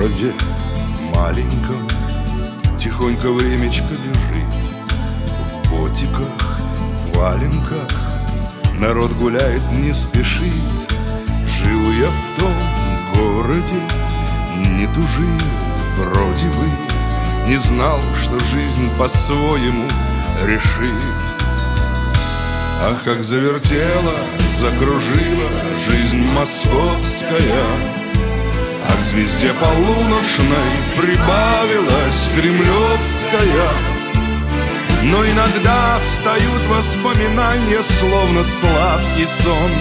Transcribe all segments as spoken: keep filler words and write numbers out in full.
городе маленьком тихонько времечко бежит. В ботиках, в валенках народ гуляет, не спешит. Жил я в том городе, не тужил вроде бы, не знал, что жизнь по-своему решит. Ах, как завертела, закружила жизнь московская, а к звезде полуношной прибавилась кремлевская. Но иногда встают воспоминания, словно сладкий сон.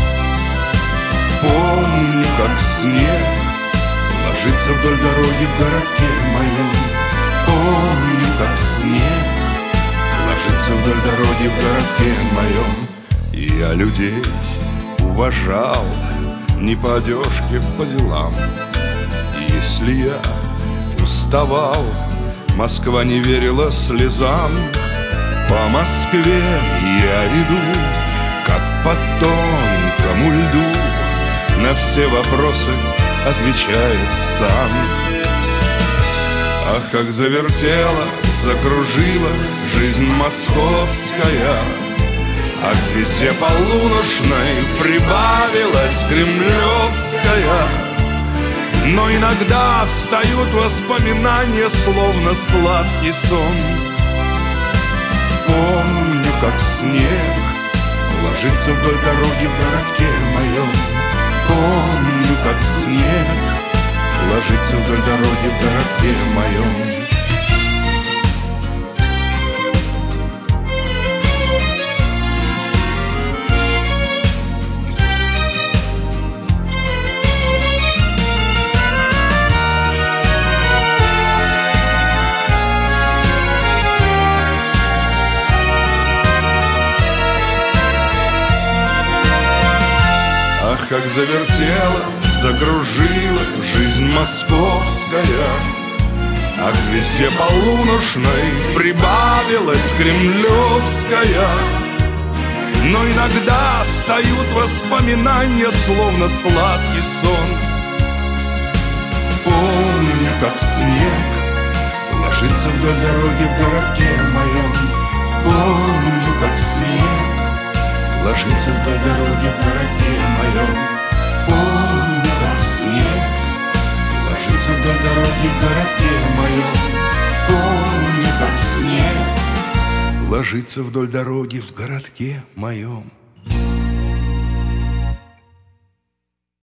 Помню, как снег ложится вдоль дороги в городке моем. Помню, как снег ложится вдоль дороги в городке моем. И я людей уважал не по одежке, по делам. Если я уставал, Москва не верила слезам. По Москве я иду, как по тонкому льду, на все вопросы отвечаю сам. Ах, как завертела, закружила жизнь московская, а к звезде полуношной прибавилась кремлевская. Но иногда встают воспоминания, словно сладкий сон. Помню, как снег ложится вдоль дороги в городке моем. Помню, как снег ложится вдоль дороги в городке моем. Ах, как завертела, закружила жизнь московская, а к звезде полуношной прибавилась кремлевская. Но иногда встают воспоминания, словно сладкий сон. Помню, как снег ложится вдоль дороги в городке моем. Помню, как снег ложится вдоль дороги в городке моем. Помню, как снег ложится вдоль дороги в городке моем. Помню, как снег ложится вдоль дороги в городке моем.